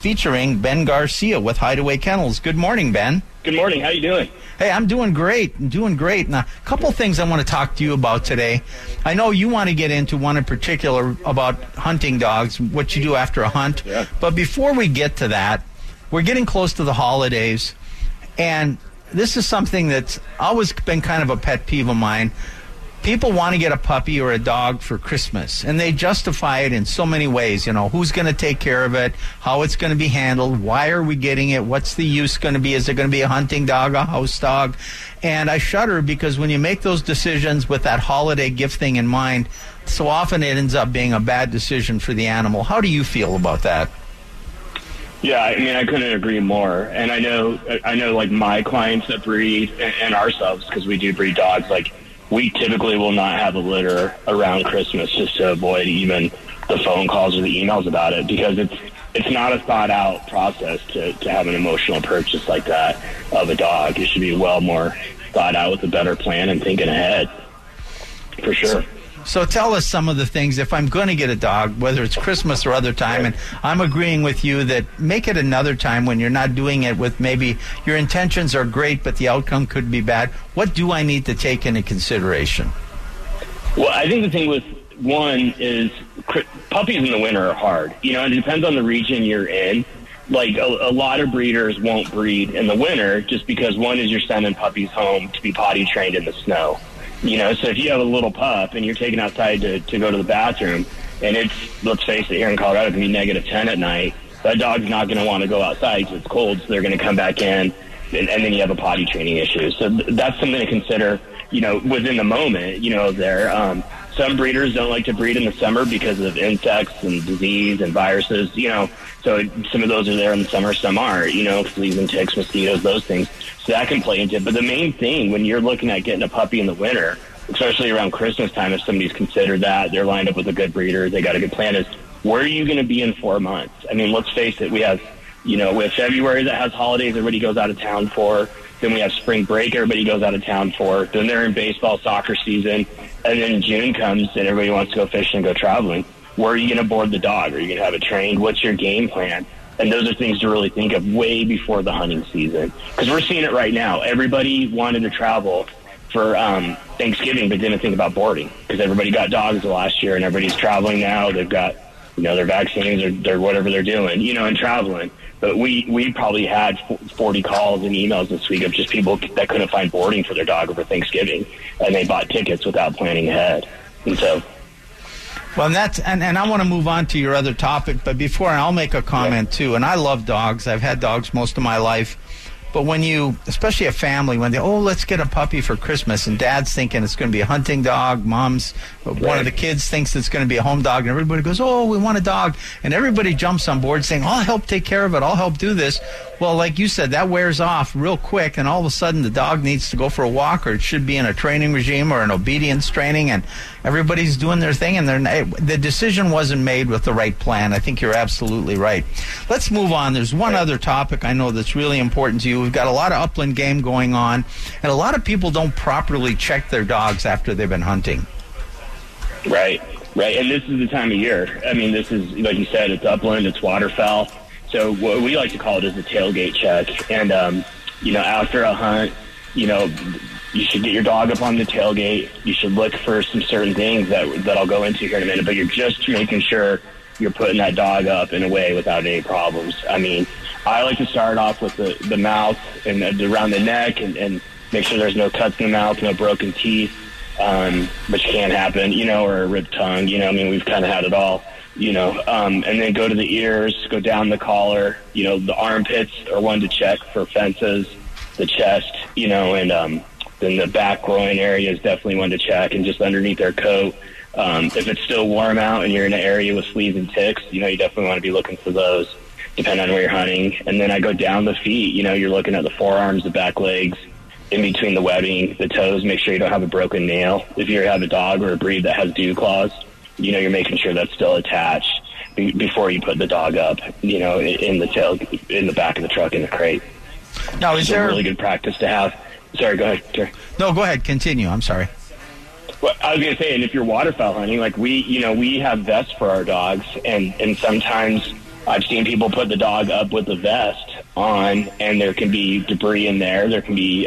featuring Ben Garcia with Hideaway Kennels. Good morning, Ben. Good morning. How you doing? Hey, I'm doing great. Now, a couple things I want to talk to you about today. I know you want to get into one in particular about hunting dogs, what you do after a hunt. Yeah. But before we get to that, we're getting close to the holidays, and this is something that's always been kind of a pet peeve of mine. People want to get a puppy or a dog for Christmas, and they justify it in so many ways. You know, who's going to take care of it, how it's going to be handled, why are we getting it, what's the use going to be, is it going to be a hunting dog, a house dog? And I shudder because when you make those decisions with that holiday gift thing in mind, so often it ends up being a bad decision for the animal. How do you feel about that? Yeah, I mean, I couldn't agree more. And I know, like my clients that breed and ourselves, because we do breed dogs, like we typically will not have a litter around Christmas just to avoid even the phone calls or the emails about it, because it's not a thought out process to have an emotional purchase like that of a dog. It should be well more thought out with a better plan and thinking ahead, for sure. So tell us some of the things, if I'm going to get a dog, whether it's Christmas or other time, and I'm agreeing with you that make it another time when you're not doing it with maybe your intentions are great, but the outcome could be bad. What do I need to take into consideration? Well, I think the thing with one is puppies in the winter are hard. You know, it depends on the region you're in. Like a lot of breeders won't breed in the winter just because one is you're sending puppies home to be potty trained in the snow. You know, so if you have a little pup and you're taken outside to go to the bathroom, and it's, let's face it, here in Colorado, it can be -10 at night, that dog's not going to want to go outside because it's cold, so they're going to come back in, and then you have a potty training issue. So that's something to consider, you know, within the moment, you know, there. Some breeders don't like to breed in the summer because of insects and disease and viruses, you know, so some of those are there in the summer, some aren't, you know, fleas and ticks, mosquitoes, those things. So that can play into it. But the main thing when you're looking at getting a puppy in the winter, especially around Christmas time, if somebody's considered that, they're lined up with a good breeder, they got a good plan, is where are you going to be in 4 months? I mean, let's face it, we have February that has holidays everybody goes out of town for. Then we have spring break everybody goes out of town for. Then they're in baseball, soccer season. And then June comes and everybody wants to go fishing and go traveling. Where are you going to board the dog? Are you going to have it trained? What's your game plan? And those are things to really think of way before the hunting season. Because we're seeing it right now. Everybody wanted to travel for Thanksgiving but didn't think about boarding because everybody got dogs last year and everybody's traveling now. They've got, you know, their vaccines or their whatever they're doing, you know, and traveling. But we probably had 40 calls and emails this week of just people that couldn't find boarding for their dog over Thanksgiving, and they bought tickets without planning ahead. And so, well, and I want to move on to your other topic, but before I'll make a comment too. And I love dogs. I've had dogs most of my life. But when you, especially a family, when they, let's get a puppy for Christmas, and dad's thinking it's going to be a hunting dog, mom's, one of the kids thinks it's going to be a home dog, and everybody goes, we want a dog. And everybody jumps on board saying, I'll help take care of it, I'll help do this. Well, like you said, that wears off real quick, and all of a sudden the dog needs to go for a walk, or it should be in a training regime or an obedience training, and everybody's doing their thing, and the decision wasn't made with the right plan. I think you're absolutely right. Let's move on. There's one other topic I know that's really important to you. We've got a lot of upland game going on, and a lot of people don't properly check their dogs after they've been hunting. Right. And this is the time of year. I mean, this is, like you said, it's upland, it's waterfowl. So what we like to call it is a tailgate check. And, you know, after a hunt, you know, you should get your dog up on the tailgate. You should look for some certain things that I'll go into here in a minute, but you're just making sure you're putting that dog up in a way without any problems. I mean, I like to start off with the mouth and around the neck and make sure there's no cuts in the mouth, no broken teeth, which can happen, you know, or a ripped tongue. You know, I mean, we've kind of had it all, you know, and then go to the ears, go down the collar. You know, the armpits are one to check for fences, the chest, you know, and then the back groin area is definitely one to check, and just underneath their coat. If it's still warm out and you're in an area with fleas and ticks, you know, you definitely want to be looking for those, depending on where you're hunting. And then I go down the feet. You know, you're looking at the forearms, the back legs, in between the webbing, the toes. Make sure you don't have a broken nail. If you have a dog or a breed that has dew claws, you know, you're making sure that's still attached before you put the dog up, you know, in the back of the truck in the crate. Now, is there a really good practice to have? Sorry, go ahead, Terry. No, go ahead. Continue. I'm sorry. Well, I was going to say, and if you're waterfowl hunting, like we have vests for our dogs, and sometimes I've seen people put the dog up with the vest on, and there can be debris in there. There can be,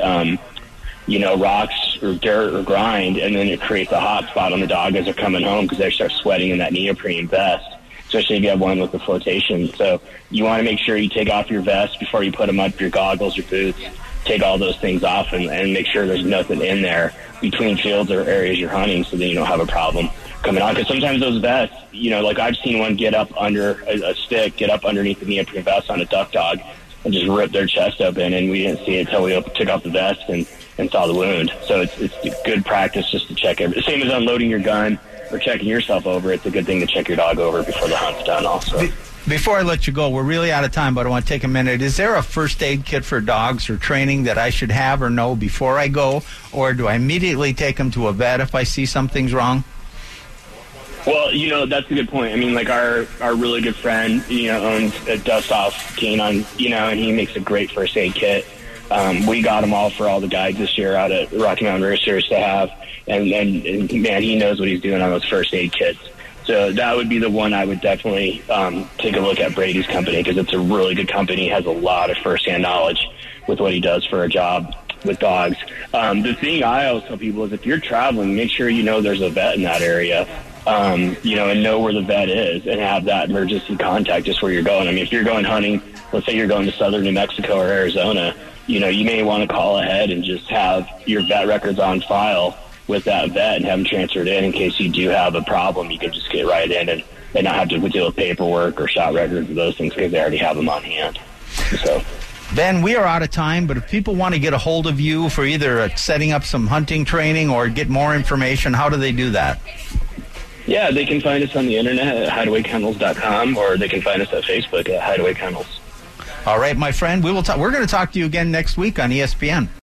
rocks or dirt or grind, and then it creates a hot spot on the dog as they're coming home because they start sweating in that neoprene vest, especially if you have one with the flotation. So you want to make sure you take off your vest before you put them up, your goggles, your boots. Take all those things off and make sure there's nothing in there between fields or areas you're hunting so then you don't have a problem coming on. Because sometimes those vests, like I've seen one get up under a stick, get up underneath the neoprene vest on a duck dog and just rip their chest open, and we didn't see it until we took off the vest and saw the wound. So it's good practice just to check everything. Same as unloading your gun or checking yourself over. It's a good thing to check your dog over before the hunt's done also. Before I let you go, we're really out of time, but I want to take a minute. Is there a first aid kit for dogs or training that I should have or know before I go, or do I immediately take them to a vet if I see something's wrong? Well, that's a good point. I mean, like our really good friend, owns a Dust Off Canine, and he makes a great first aid kit. We got them all for all the guides this year out at Rocky Mountain Racers to have, and man, he knows what he's doing on those first aid kits. So that would be the one I would definitely take a look at, Brady's company, because it's a really good company, has a lot of firsthand knowledge with what he does for a job with dogs. The thing I always tell people is if you're traveling, make sure you know there's a vet in that area, and know where the vet is and have that emergency contact just where you're going. I mean, if you're going hunting, let's say you're going to southern New Mexico or Arizona, you may want to call ahead and just have your vet records on file with that vet and have them transferred in case you do have a problem. You can just get right in and not have to deal with paperwork or shot records or those things because they already have them on hand. So, Ben, we are out of time, but if people want to get a hold of you for either setting up some hunting training or get more information, how do they do that? Yeah, they can find us on the internet at hideawaykennels.com, or they can find us at Facebook at Hideaway Kennels. All right, my friend, we're going to talk to you again next week on ESPN.